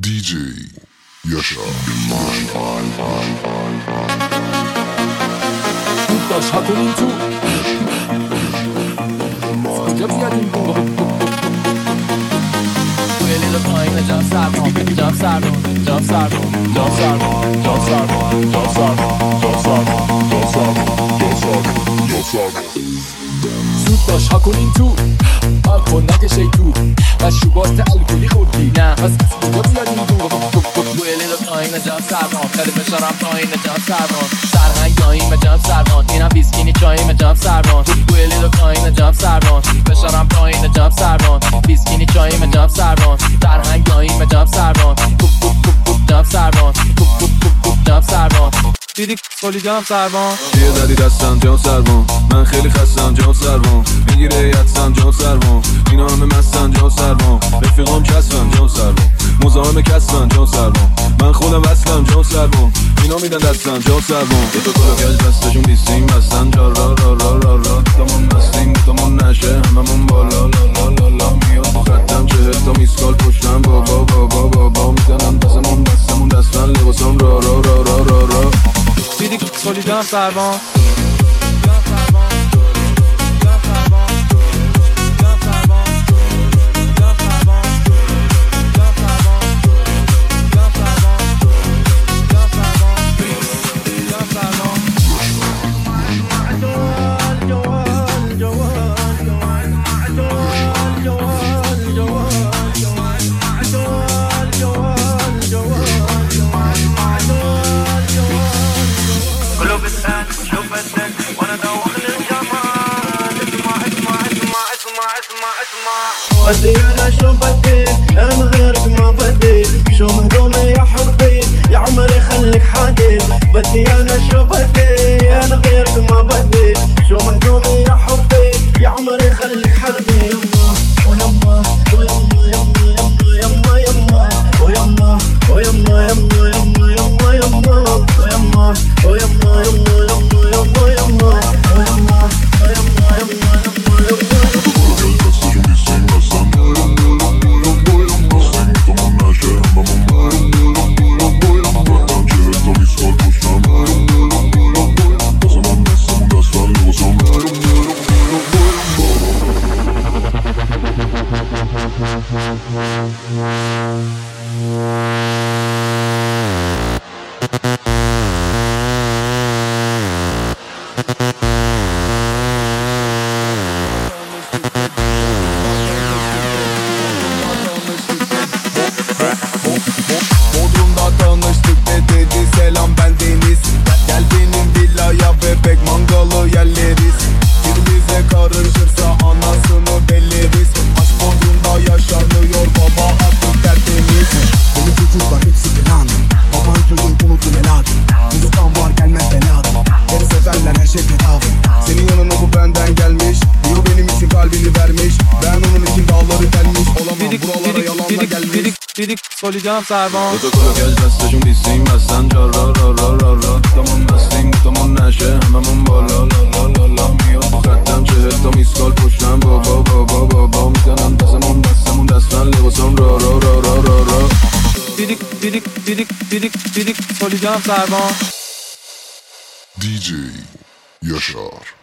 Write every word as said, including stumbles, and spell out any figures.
دی جی یاشار بود باش ها کنیم تو کجا بیادیم ویلی رو پایین جام سرمان جام سرمان جام سرمان جام سرمان جام سرمان جام سرمان جام سرمان جام سرمان جام سرمان جام سرمان زود باش ها کنیم تو ها کن نگه شیطو مشروبات الکلی خوردی نه پس کجا بیادیم تو ویلی رو پایین جام سرمان خیلی فشارم پایین جام سرمان سرهنگ داییم جام سرمان اینم بیسکینی چاییم جام سرمان ویلی رو پایین جام سرمان فشارم پایین جام سرمان بیسکینی چاییم جام سرمان سرهنگ داییم جام سرمان کوب کوب کوب کوب جام سرمان کوب کوب کوب کوب جام سرمان دیدی سالی جام سرمان یه دلی دستم جام سرمان من خیلی خستم جام سرمان میگیره یدسم جام سرمان اینا همه مستن جام سرمان رفیقام کسبن جام سرمان مزاحم کسبن جام سرمان من خودم وصلم جام سرمان اینا میدن دستم جام سرمان یه تو کلا گج دستشون بیستیم بستن جا را را را را را تمام مستیم تمام نشه هممون بالا لا لا لا لا میاد خطم چهل تا میسکال پشتم بابا بابا بابا میزنم دستمون دستمون دستن لباسم را را را را را را دیدی سالی جام سرمان بدي انا شو بدي انا غيرك ما بدي شو مهضومي يا حبي يا عمري خليك حادي بدي انا شو بدي انا غيرك ما بدي شو مهضومي يا حبي يا عمري خليك حادي يما ويما يما يما يما يما ويما يما يما يما يما يما ويما ويما يما يما يما يما ويما ويما يما يما يما senin yanına bu benden gelmiş diyor benim için kalbini vermiş ben onun için dağları delmiş olamam buralara yalanla gelmiş دیدی دیدی سالی جام سرمان تو کلا گج دستشون بیستیم بستن جا را را را را را تمام مستیم تمام نشه هممون بالا لا لا لا لا میاد خطم چهل تا میسکال پشتم بابا بابا بابا میزنم دستمون دستمون دستن لباسم را را را را را را دیدی دیدی دیدی دیدی دیدی سالی جام سرمان دی جی یاشار.